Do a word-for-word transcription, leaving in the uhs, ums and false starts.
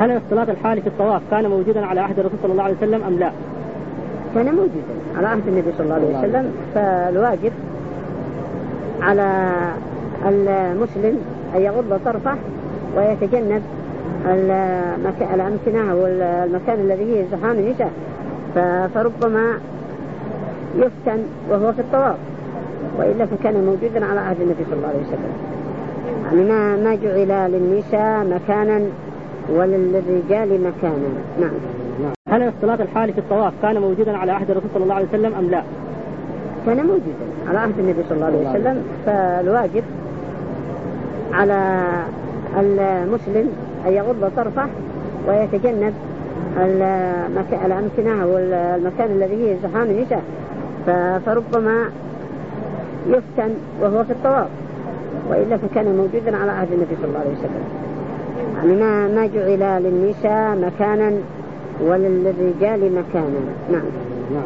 هل الاختلاط الحالي في الطواف كان موجودا على عهد الرسول صلى الله عليه وسلم أم لا؟ كان موجودا على عهد النبي صلى الله عليه وسلم. فالواجب على المسلم أن يغض طرفه ويتجنب الأمكنة أو المكان الذي فيه زحام النساء، فربما يفتن وهو في الطواف، وإلا فكان موجودا على عهد النبي صلى الله عليه وسلم. يعني ما ما جعل للنساء مكانا وللرجال مكانا. نعم. هل الاختلاط الحالي في الطواف كان موجودا على عهد الرسول صلى الله عليه وسلم أم لا؟ كان موجودا على عهد النبي صلى الله عليه وسلم. فالواجب على المسلم أن يغض طرفه ويتجنب الأمكنة أو المكان الذي فيه زحام النساء، فربما يفتن وهو في الطواف، وإلا فكان موجودا على عهد النبي صلى الله عليه وسلم. يعني ما ما جعل للنساء مكانا وللرجال مكانا. نعم.